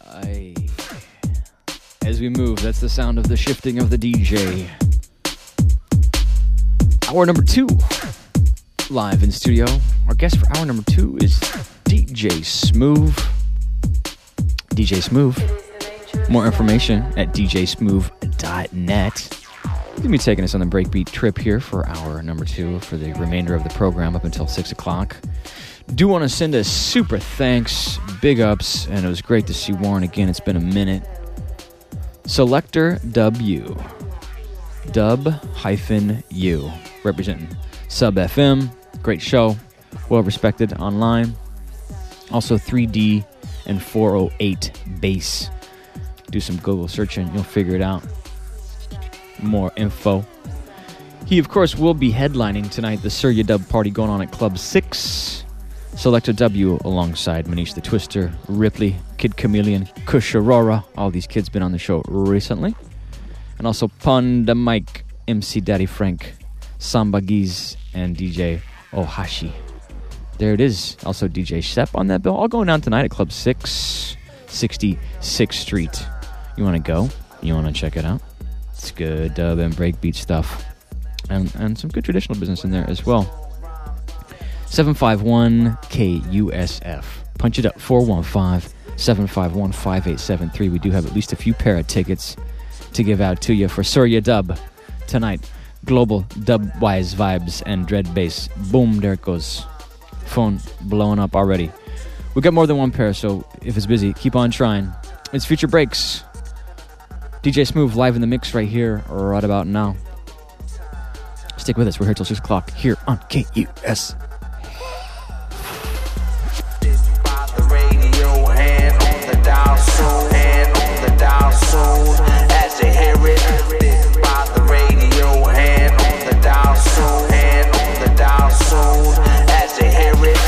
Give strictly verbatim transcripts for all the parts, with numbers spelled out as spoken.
I, as we move, that's the sound of the shifting of the D J. Hour number two, live in studio. Our guest for hour number two is D J Smoove. D J Smoove. More information at d j smoove dot net. We're going to be taking us on the breakbeat trip here for hour number two for the remainder of the program up until six o'clock. Do want to send a super thanks, big ups, and it was great to see Warren again. It's been a minute. Selector W. Dub-U. Representing Sub F M. Great show. Well respected online. Also three D and four oh eight bass. Do some Google searching. You'll figure it out. More info. He, of course, will be headlining tonight the Surya Dub party going on at Club six. Selector W alongside Manish the Twister, Ripley, Kid Chameleon, Kush Aurora. All these kids been on the show recently. And also Panda Mike, M C Daddy Frank, Samba Giz, and D J Ohashi. There it is. Also D J Shep on that bill. All going down tonight at Club six, sixty-sixth Street. You want to go? You want to check it out? It's good dub and breakbeat stuff. And, and some good traditional business in there as well. seven five one K U S F. Punch it up, four one five, seven five one, five eight seven three. We do have at least a few pair of tickets to give out to you for Surya Dub tonight. Global dub-wise vibes and dread bass. Boom, there it goes. Phone blowing up already. We got more than one pair, so if it's busy, keep on trying. It's Future Breaks. D J Smoove live in the mix right here, right about now. Stick with us. We're here till six o'clock here on K U S. Dial soon, hand on the dial soon, as they hear it, this by the radio, hand on the dial soon, hand on the dial soon, as they hear it.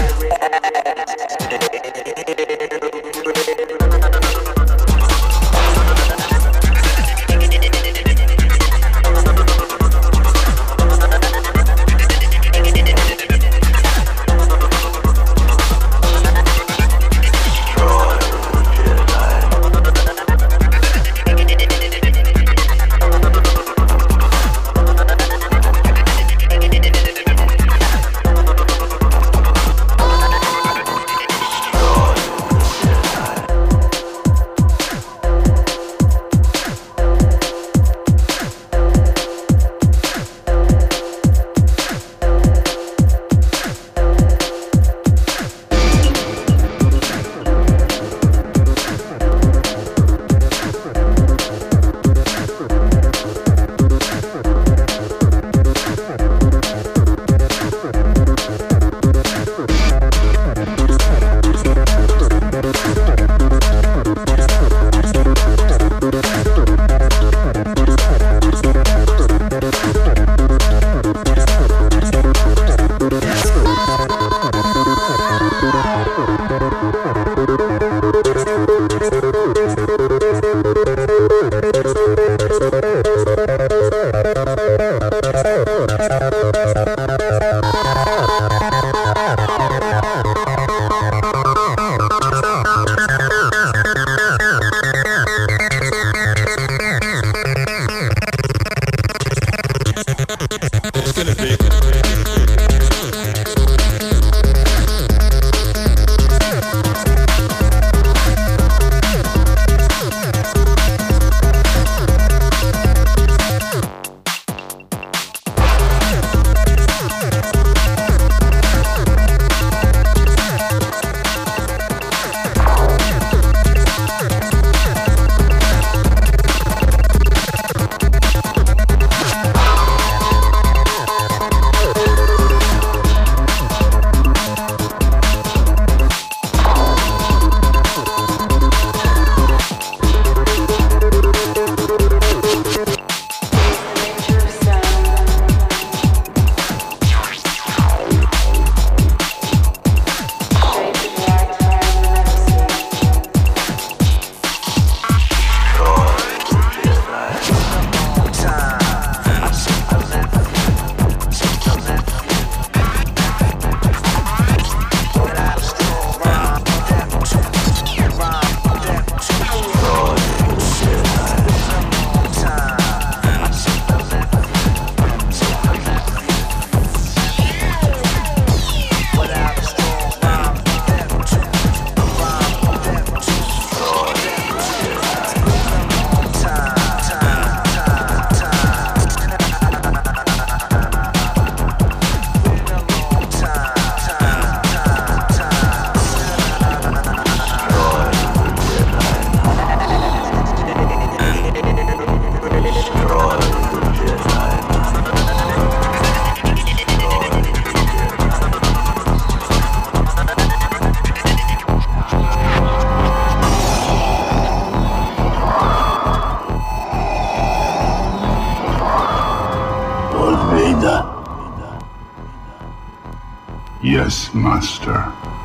Yes, master.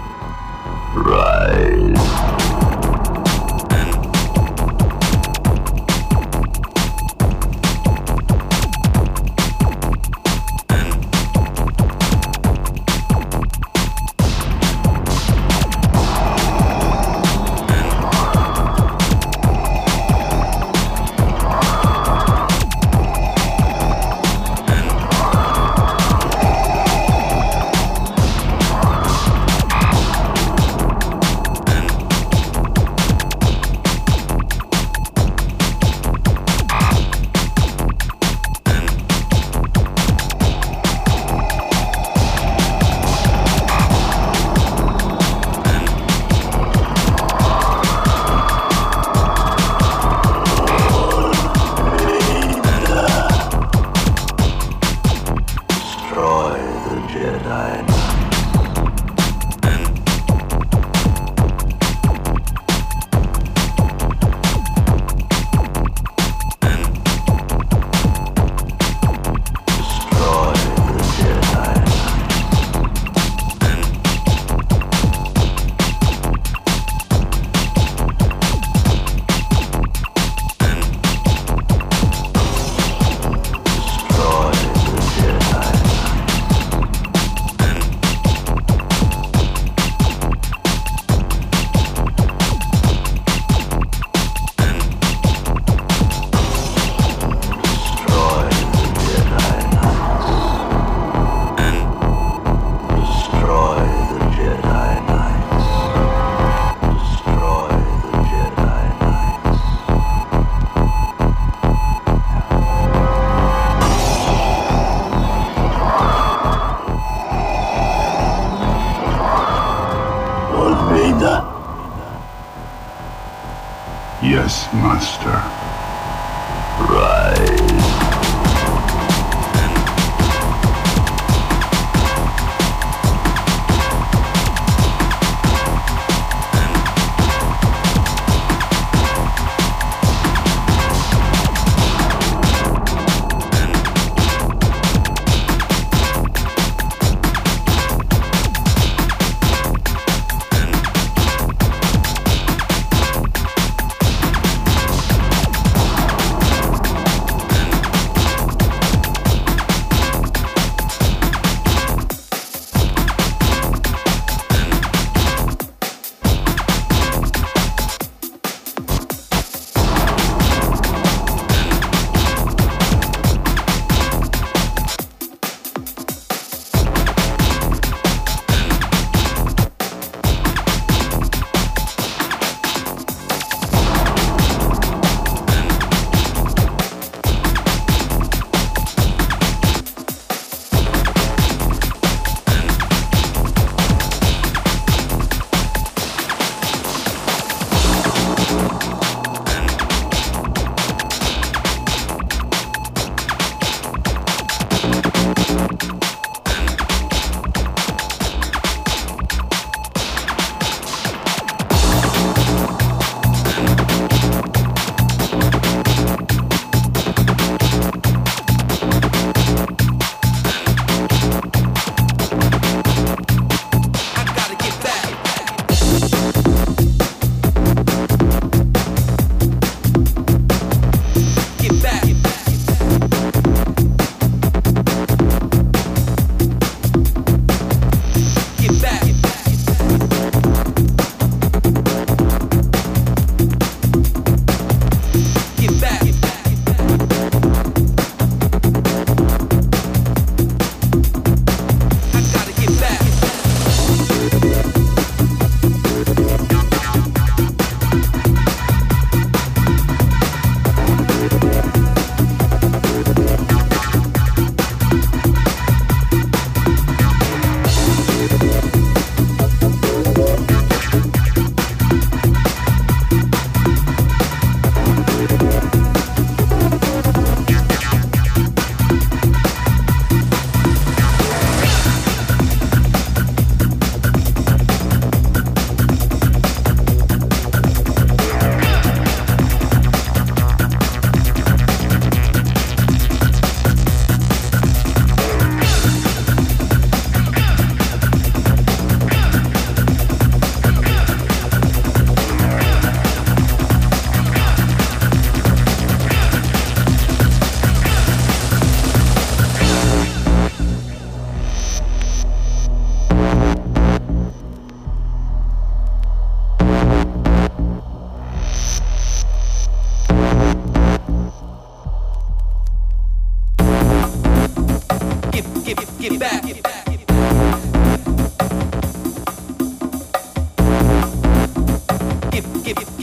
Rise. Yes, master. Rise.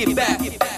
get back. Get back.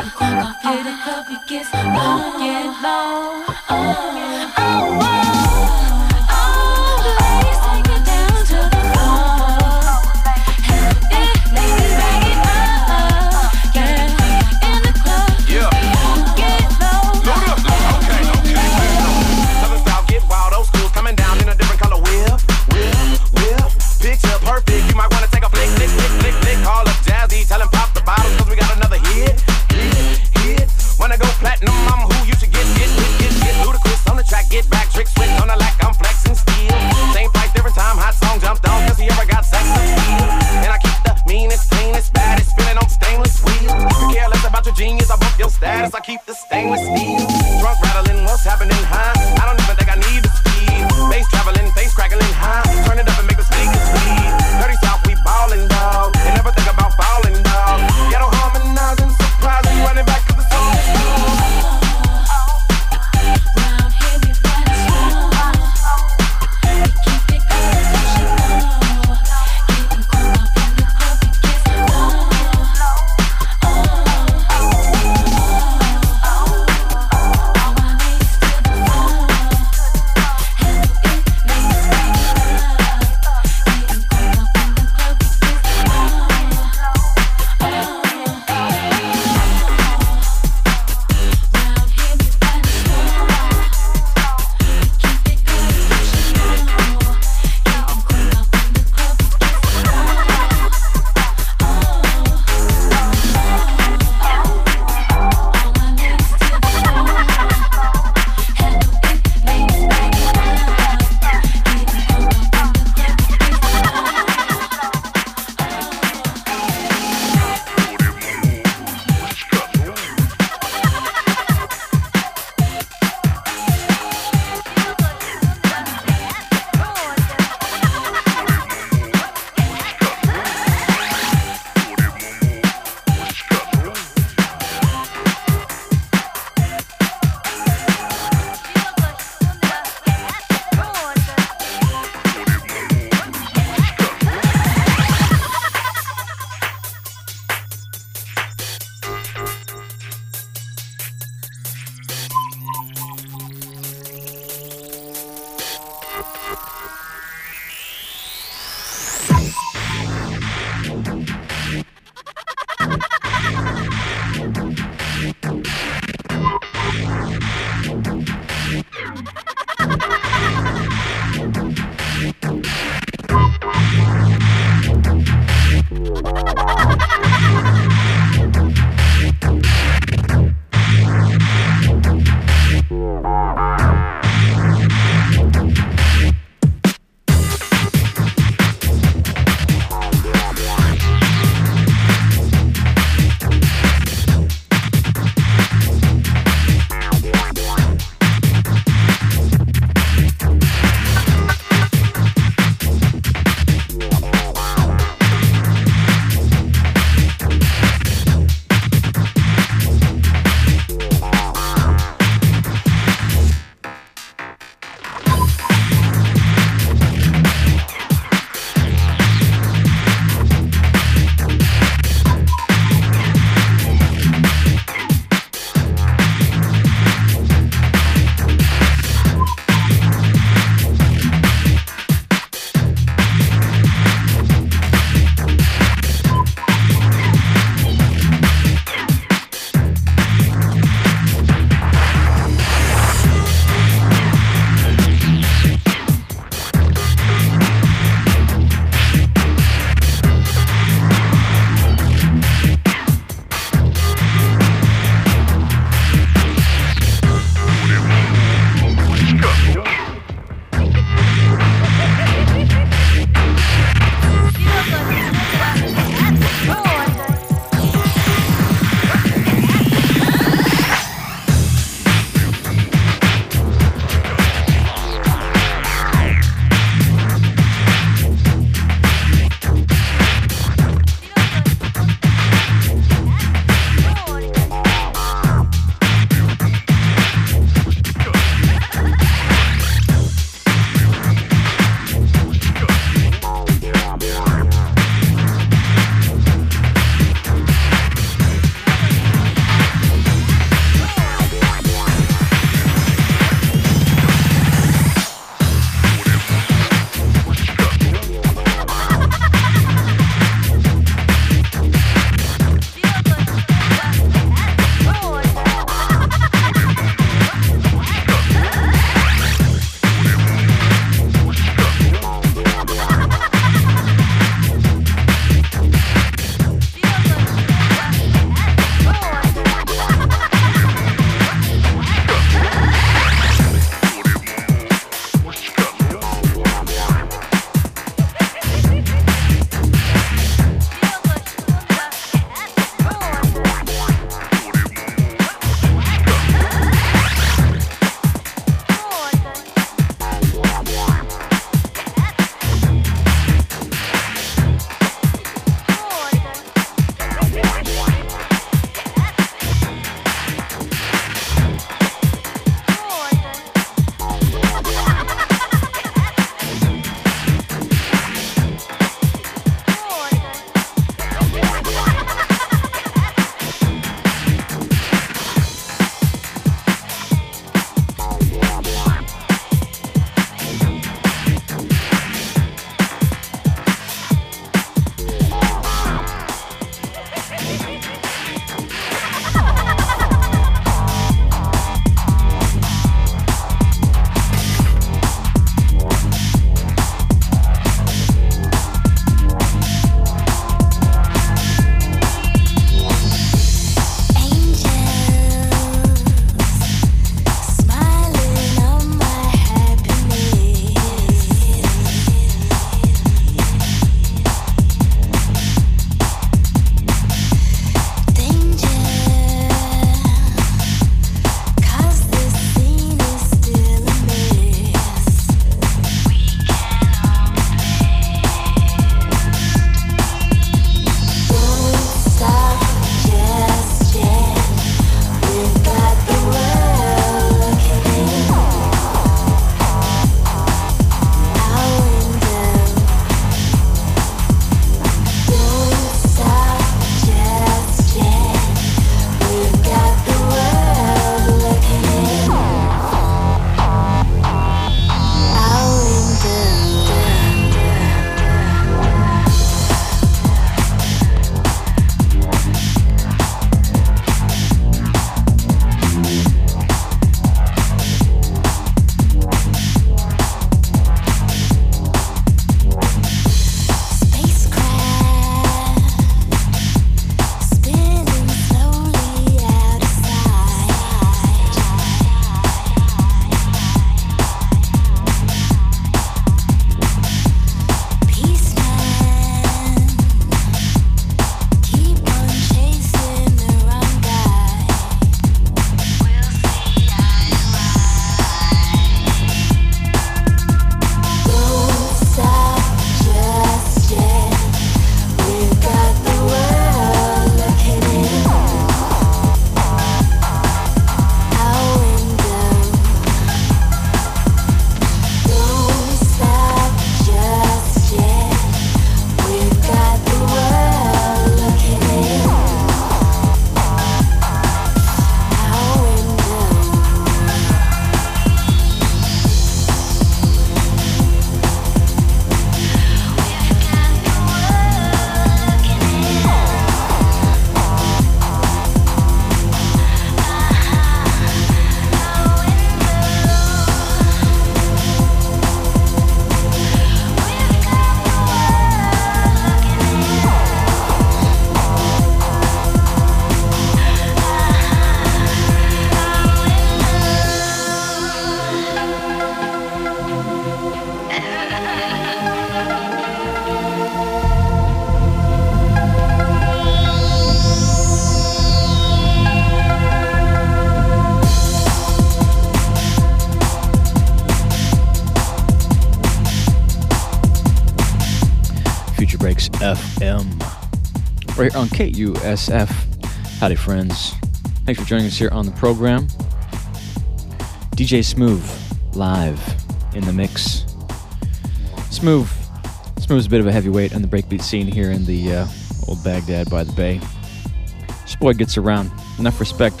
F M. Right here on K U S F. Howdy, friends. Thanks for joining us here on the program. D J Smooth, live in the mix. Smooth. Smooth's a bit of a heavyweight on the breakbeat scene here in the uh, old Baghdad by the Bay. This boy gets around. Enough respect.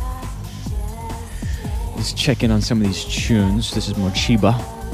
Let's check in on some of these tunes. This is Mochiba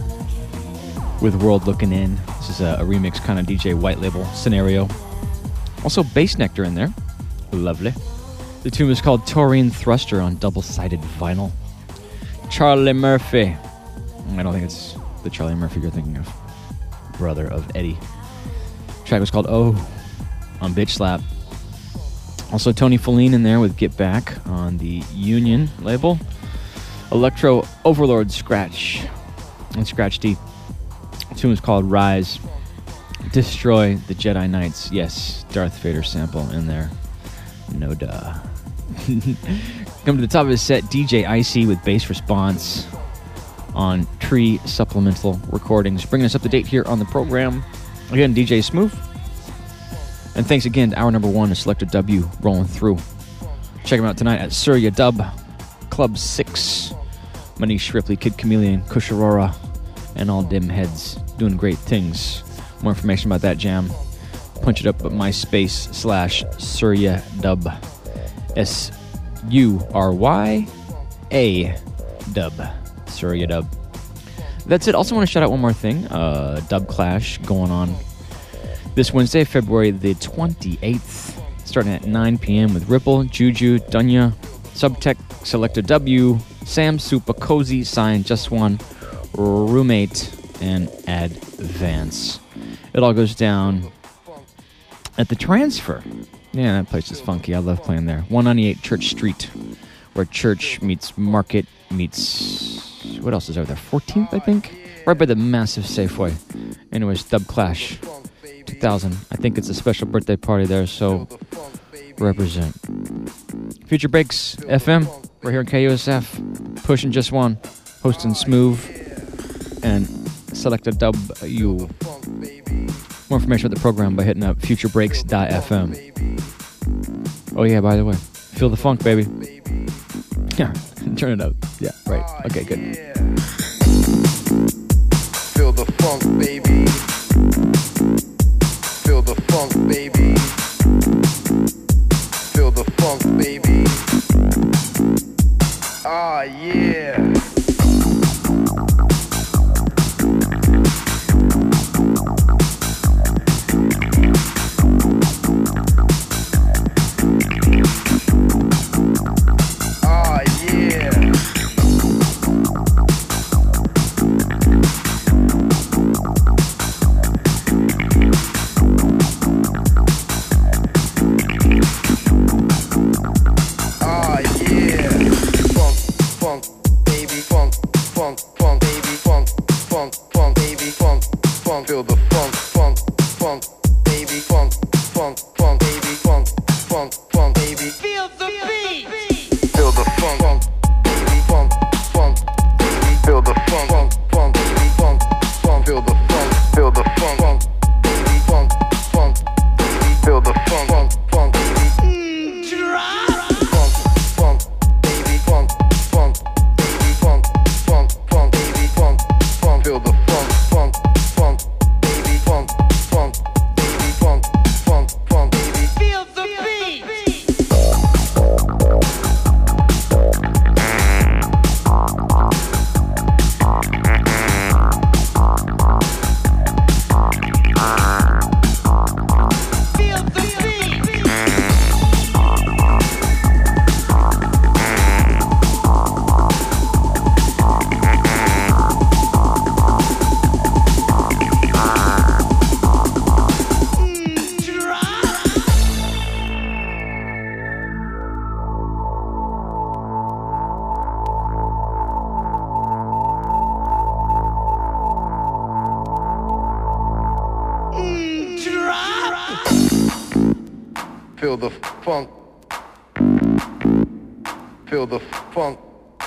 with World Looking In. This is a, a remix kind of D J white label scenario. Also Bass Nectar in there. Lovely. The tune is called Taurine Thruster on double-sided vinyl. Charlie Murphy. I don't think it's the Charlie Murphy you're thinking of. Brother of Eddie. The track was called Oh on Bitch Slap. Also Tony Feline in there with Get Back on the Union label. Electro Overlord Scratch and Scratch D. The tune is called Rise. Destroy the Jedi Knights. Yes, Darth Vader sample in there. No duh. Come to the top of his set, D J Icy with Bass Response on Tree Supplemental Recordings. Bringing us up to date here on the program. Again, D J Smooth. And thanks again to hour number one of Selector W rolling through. Check him out tonight at Surya Dub, Club six. Manish Ripley, Kid Chameleon, Kush Aurora, and all dim heads doing great things. More information about that jam, punch it up at MySpace slash Surya Dub. S U R Y A Dub. Surya Dub. That's it. Also want to shout out one more thing. Uh, Dub Clash going on this Wednesday, February the twenty-eighth, starting at nine p.m. with Ripple, Juju, Dunya, Subtech, Selector W, Sam, Super Cozy, Sign, Just One, Roommate, and Advance. It all goes down at the Transfer. Yeah, that place is funky. I love playing there. one ninety-eight Church Street, where Church meets Market meets... What else is over there? fourteenth, I think? Right by the massive Safeway. Anyways, Dub Clash two thousand. I think it's a special birthday party there, so represent. Future Breaks F M, right here in K U S F. Pushing Just One, hosting Smooth, and Selector W. More information about the program by hitting up future breaks dot f m. Oh yeah, by the way, feel the funk, baby. Yeah, turn it up. Yeah, right. Okay, good. Feel the funk, baby. Feel the funk, baby. Feel the funk, baby. Ah, yeah. Feel the funk. Feel the funk.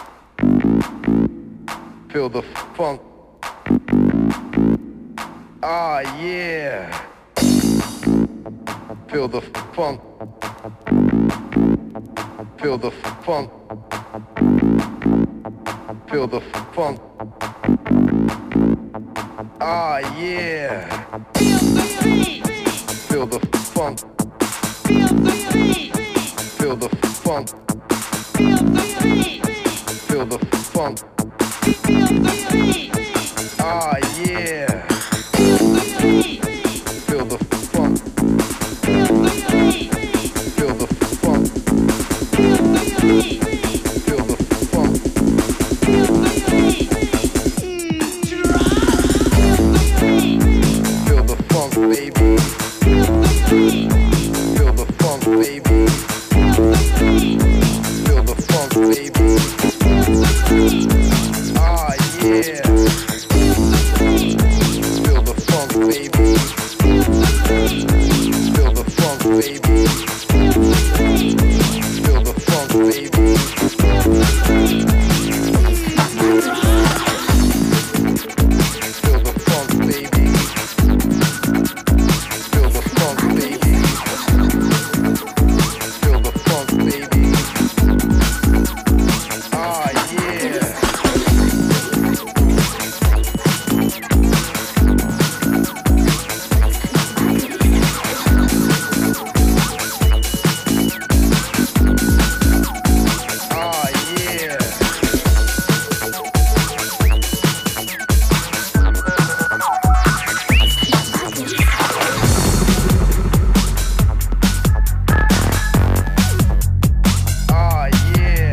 Feel the funk. Ah, yeah. Feel the funk. Feel the funk. Feel the funk. Ah, yeah. Feel the beat. Feel the funk. Feel the beat. Feel the funk. Feel the beat. Feel the funk. Feel the beat. Ah, yeah. Feel the beat. Feel the funk. Feel the beat. Feel the funk. Feel the beat. Feel the funk. Feel the beat. Feel the funk, baby. Feel the beat. Feel the funk, baby. Feel the beat. Feel the funk, baby. Feel the beat. Ah, yeah. Feel the beat. Feel the funk, baby. Feel the beat. Feel the funk, baby. Feel the beat. Feel the funk, baby. Feel the beat. Feel the funk, baby. Feel the funk, baby. Feel the funk, baby. Ah, yeah. Ah, yeah. Ah, yeah.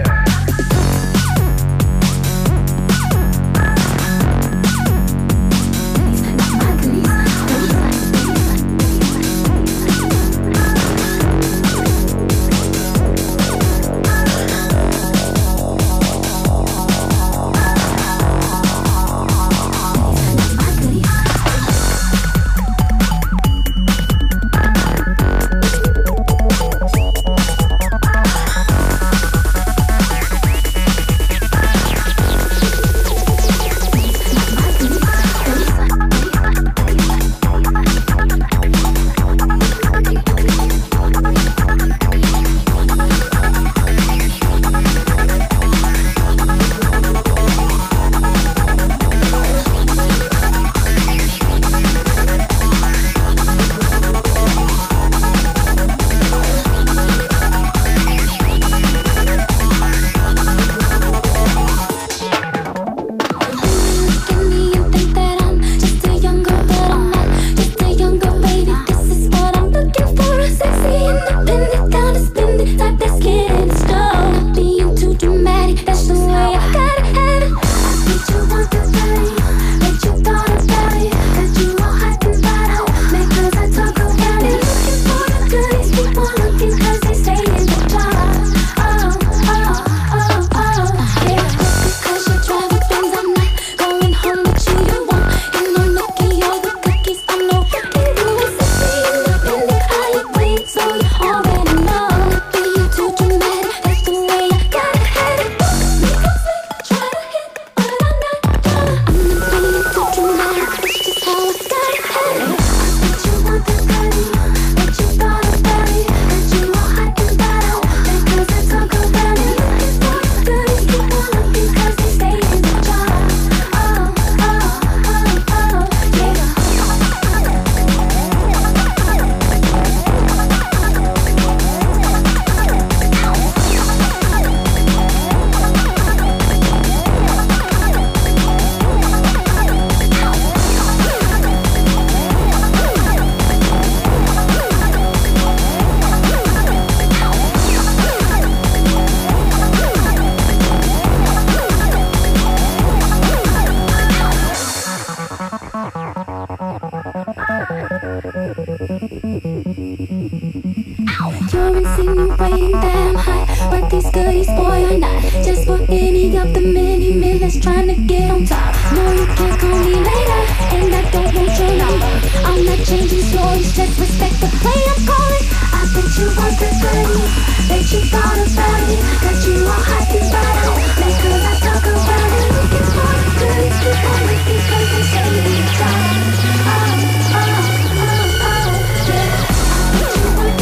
You're insinuating that I'm high, but these goodies, boy, are not just for any of the many men that's trying to get on top. No, you can't call me later, and I don't want your number. I'm not changing stories, just respect the play I'm calling. I bet you want the goodies, bet you thought about it, got you all hot and bothered, because I talk about it. Looking for the goodies, keep on looking, cause they say it's time. Oh, oh, oh, oh, yeah. I bet you want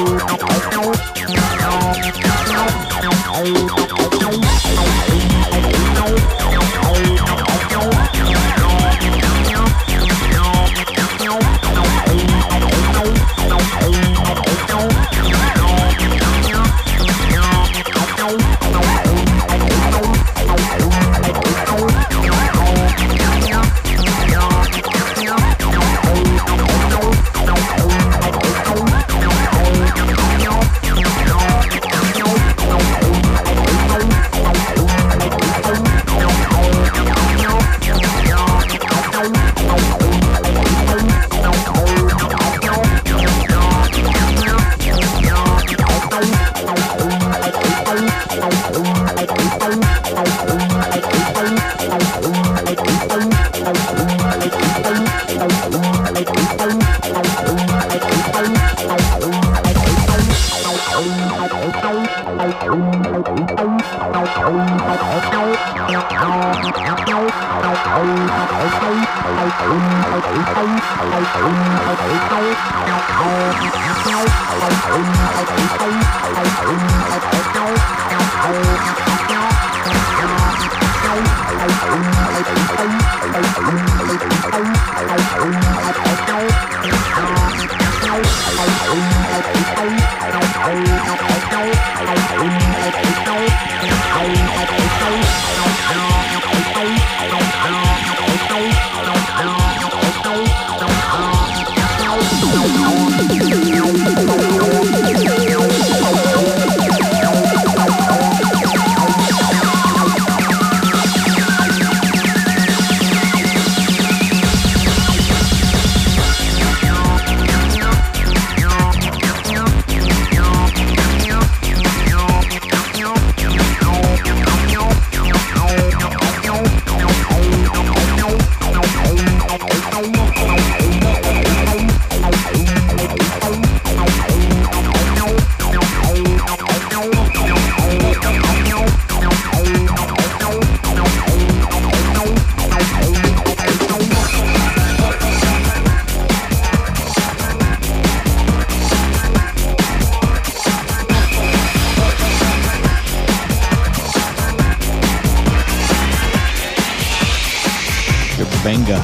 Benga.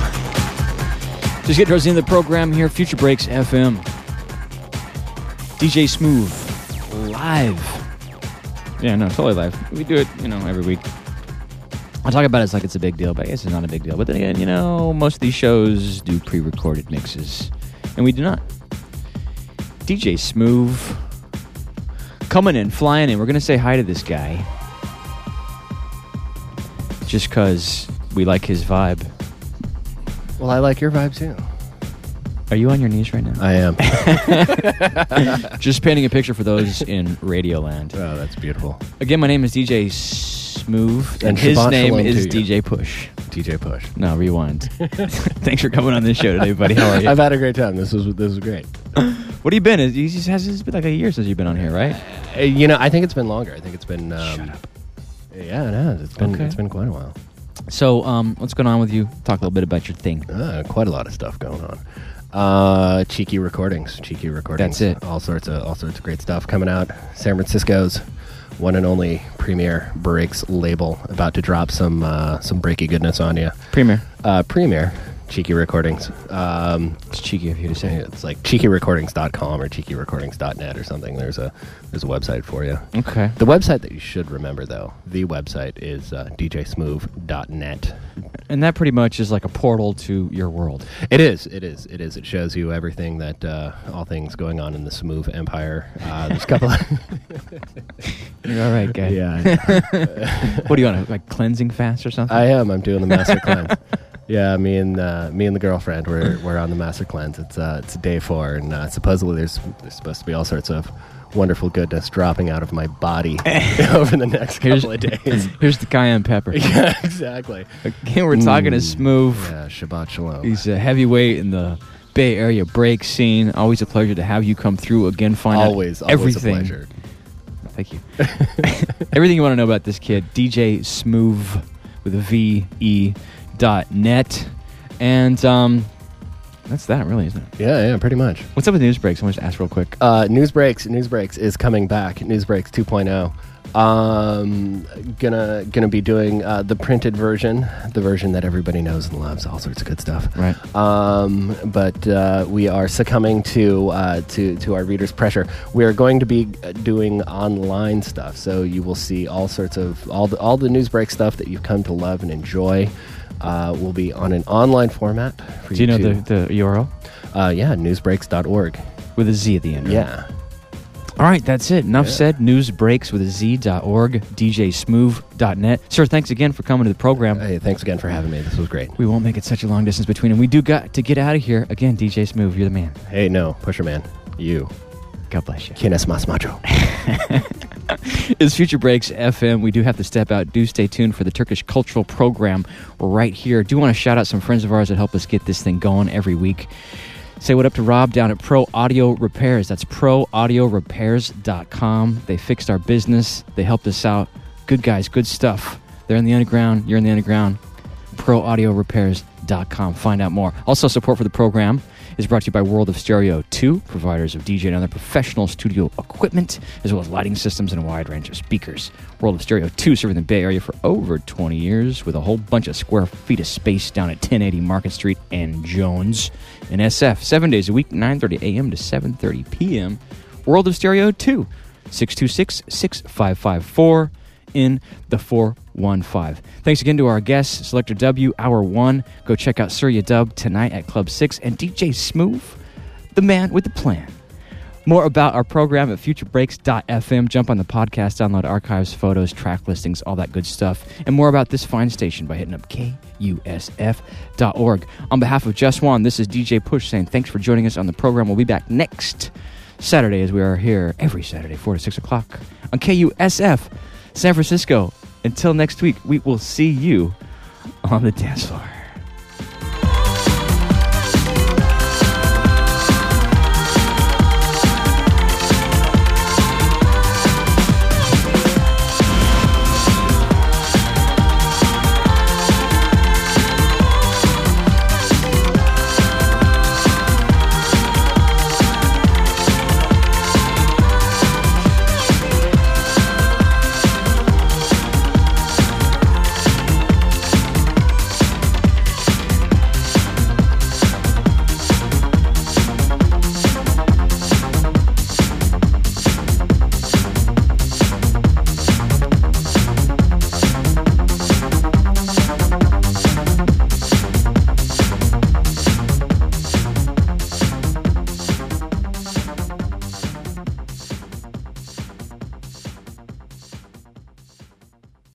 Just get towards the end of the program here. Future Breaks F M. D J Smooth. Live. Yeah, no, totally live. We do it, you know, every week. I talk about it as like it's a big deal, but I guess it's not a big deal. But then again, you know, most of these shows do pre-recorded mixes. And we do not. D J Smooth. Coming in, flying in. We're going to say hi to this guy. Just because we like his vibe. Well, I like your vibe too. Are you on your knees right now? I am. Just painting a picture for those in Radioland. Oh, that's beautiful. Again, my name is D J Smooth, and, And his Shabbat name shalom is to you. D J Push. D J Push. No, rewind. Thanks for coming on this show today, buddy. How are you? I've had a great time. This was this was great. What have you been? It just has it's been like a year since you've been on here, right? Uh, you know, I think it's been longer. I think it's been. Um, Shut up. Yeah, it has. It's been Okay. it's been quite a while. So, um, what's going on with you? Talk a little bit about your thing. Uh, quite a lot of stuff going on. Uh, cheeky recordings, cheeky recordings. That's it. All sorts of all sorts of great stuff coming out. San Francisco's one and only Premier Breaks label about to drop some uh, some breaky goodness on you. Premier. Uh, Premier cheeky recordings. Um, It's cheeky of you to say. it's like cheeky recordings dot com or cheeky recordings dot net or something. There's a there's a website for you. Okay. The website that you should remember, though, the website is uh, d j smooth dot net. And that pretty much is like a portal to your world. It is. It is. It is. It shows you everything that, uh, all things going on in the Smooth Empire. Uh, there's a couple of... You're all right, guy. Yeah. What do you want, like cleansing fast or something? I am. I'm doing the master cleanse. Yeah, me and uh, me and the girlfriend, we're we're on the master cleanse. It's uh, it's day four, and uh, supposedly there's there's supposed to be all sorts of wonderful goodness dropping out of my body over the next Here's- couple of days. Here's the cayenne pepper. Yeah, exactly. Again, we're talking to Mm. Smooth. Yeah, Shabbat Shalom. He's a heavyweight in the Bay Area break scene. Always a pleasure to have you come through again. Find always, out always everything. a pleasure. Thank you. Everything you want to know about this kid, D J Smooth with a V E dot net. And um, that's that, really, isn't it? Yeah, yeah, pretty much. What's up with news breaks? I want to just ask real quick. Uh, News Breaks, News Breaks is coming back. News Breaks two point oh. Um, gonna gonna be doing uh, the printed version, the version that everybody knows and loves, all sorts of good stuff. Right. Um, but uh, we are succumbing to uh, to to our readers' pressure. We are going to be doing online stuff, so you will see all sorts of all the all the News Break stuff that you've come to love and enjoy. Uh, will be on an online format. For Do you know to, the, the U R L? Uh, yeah, newsbreaks dot org. With a Z at the end, right? Yeah. All right, that's it. Enough Yeah. said. News breaks with a Z dot org, D J smooth dot net. Sir, thanks again for coming to the program. Hey, thanks again for having me. This was great. We won't make it such a long distance between them. We do got to get out of here. Again, D J Smooth, you're the man. Hey, no, Pusher Man. You. God bless you. ¿Quién es más macho? It's Future Breaks F M. We do have to step out. Do stay tuned for the Turkish Cultural Program. We're right here. Do want to shout out some friends of ours that help us get this thing going every week. Say what up to Rob down at Pro Audio Repairs. That's pro audio repairs dot com. They fixed our business. They helped us out. Good guys, good stuff. They're in the underground. You're in the underground. pro audio repairs dot com. Find out more. Also, support for the program is brought to you by World of Stereo two, providers of D J and other professional studio equipment, as well as lighting systems and a wide range of speakers. World of Stereo two, serving the Bay Area for over twenty years, with a whole bunch of square feet of space down at ten eighty Market Street and Jones. In S F, seven days a week, nine thirty a.m. to seven thirty p.m. World of Stereo two, six two six, six five five four in the four one five. Thanks again to our guests, Selector W, Hour one. Go check out Surya Dub tonight at Club six, and D J Smooth, the man with the plan. More about our program at future breaks dot f m. Jump on the podcast, download archives, photos, track listings, all that good stuff. And more about this fine station by hitting up K U S F dot org. On behalf of Just One, this is D J Push saying thanks for joining us on the program. We'll be back next Saturday, as we are here every Saturday, four to six o'clock on K U S F San Francisco. Until next week, we will see you on the dance floor.